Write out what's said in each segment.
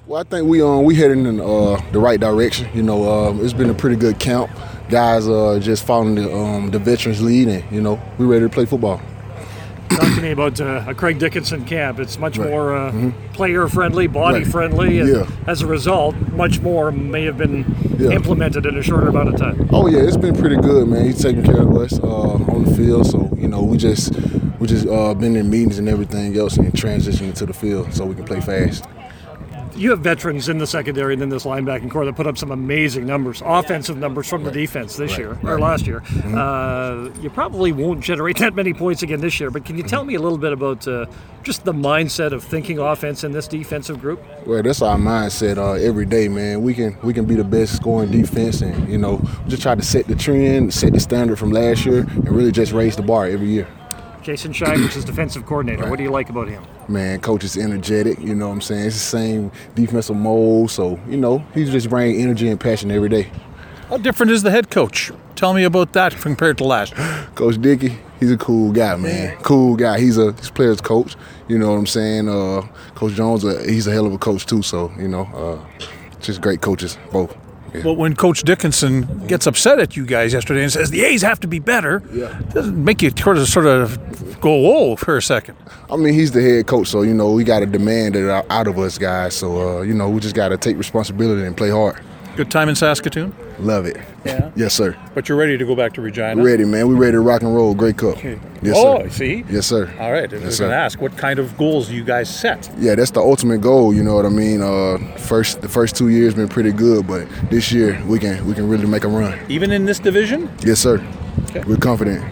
Well, I think we heading in the right direction. It's been a pretty good camp. Guys just following the veterans lead, and we ready to play football. Talk to me about a Craig Dickinson camp. It's much more player-friendly, Right. body-friendly, and Yeah. as a result, much more may have been implemented in a shorter amount of time. Oh yeah, it's been pretty good, man. He's taking care of us on the field, so we just been in meetings and everything else and transitioning to the field so we can play fast. You have veterans in the secondary and in this linebacking core that put up some amazing numbers, offensive numbers from the defense this year, or last year. You probably won't generate that many points again this year, but can you tell me a little bit about just the mindset of thinking offense in this defensive group? Well, that's our mindset every day, man. We can be the best scoring defense, and just try to set the trend, set the standard from last year, and really just raise the bar every year. Jason Shivers is defensive coordinator. What do you like about him? Man, coach is energetic, you know what I'm saying? It's the same defensive mold, so, he's just bringing energy and passion every day. How different is the head coach? Tell me about that compared to last year. Coach Dickey, he's a cool guy, man. Cool guy. He's player's coach, you know what I'm saying? Coach Jones, he's a hell of a coach too, so, just great coaches, both. Yeah. Well, when Coach Dickinson gets upset at you guys yesterday and says the A's have to be better, doesn't make you sort of go, whoa, for a second. I mean, he's the head coach, so, we got to demand it out of us guys. So, we just got to take responsibility and play hard. Good time in Saskatoon? Love it. Yeah? Yes, sir. But you're ready to go back to Regina? Ready, man. We're ready to rock and roll. Great Cup. Okay. Yes, sir. See? Yes, sir. All right. I was going to ask, what kind of goals do you guys set? Yeah, that's the ultimate goal, you know what I mean? The first 2 years been pretty good, but this year we can really make a run. Even in this division? Yes, sir. Okay. We're confident.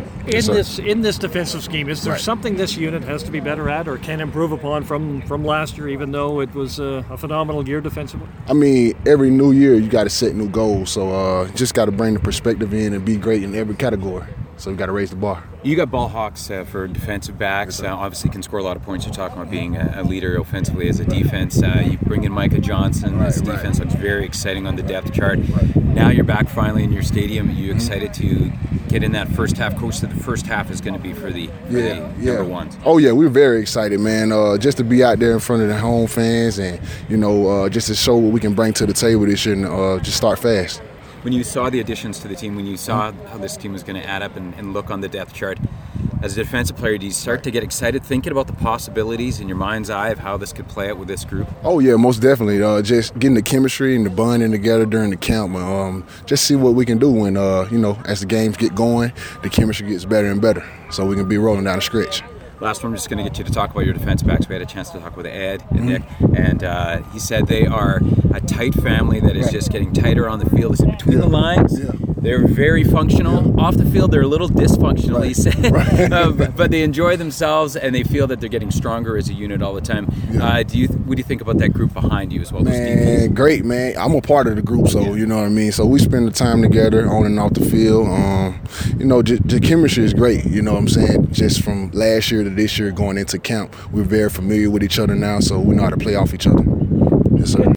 In this defensive scheme, is there something this unit has to be better at or can improve upon from last year, even though it was a phenomenal year defensively? I mean, every new year you got to set new goals, so just got to bring the perspective in and be great in every category. So we got to raise the bar. You got ball hawks for defensive backs. Obviously, can score a lot of points. You're talking about being a leader offensively as a defense. You bring in Micah Johnson. This defense looks very exciting on the depth chart. Now you're back finally in your stadium. Are you excited to get in that first half? Coach said the first half is going to be for the number ones. Oh yeah, we're very excited, man. Just to be out there in front of the home fans and just to show what we can bring to the table this year and just start fast. When you saw the additions to the team, when you saw how this team was going to add up and look on the depth chart, as a defensive player, do you start to get excited thinking about the possibilities in your mind's eye of how this could play out with this group? Oh, yeah, most definitely. Just getting the chemistry and the bonding together during the camp. Just see what we can do when, as the games get going, the chemistry gets better and better so we can be rolling down the stretch. Last one, I'm just going to get you to talk about your defense backs. We had a chance to talk with Ed and Nick, and he said they are a tight family that is just getting tighter on the field. He said between the lines, they're very functional. Off the field, they're a little dysfunctional, he said, but they enjoy themselves and they feel that they're getting stronger as a unit all the time. What do you think about that group behind you as well? Man, great, man. I'm a part of the group, so you know what I mean. So we spend the time together on and off the field. The chemistry is great. You know what I'm saying? Just from last year to this year going into camp, we're very familiar with each other now, so we know how to play off each other. Yes, sir.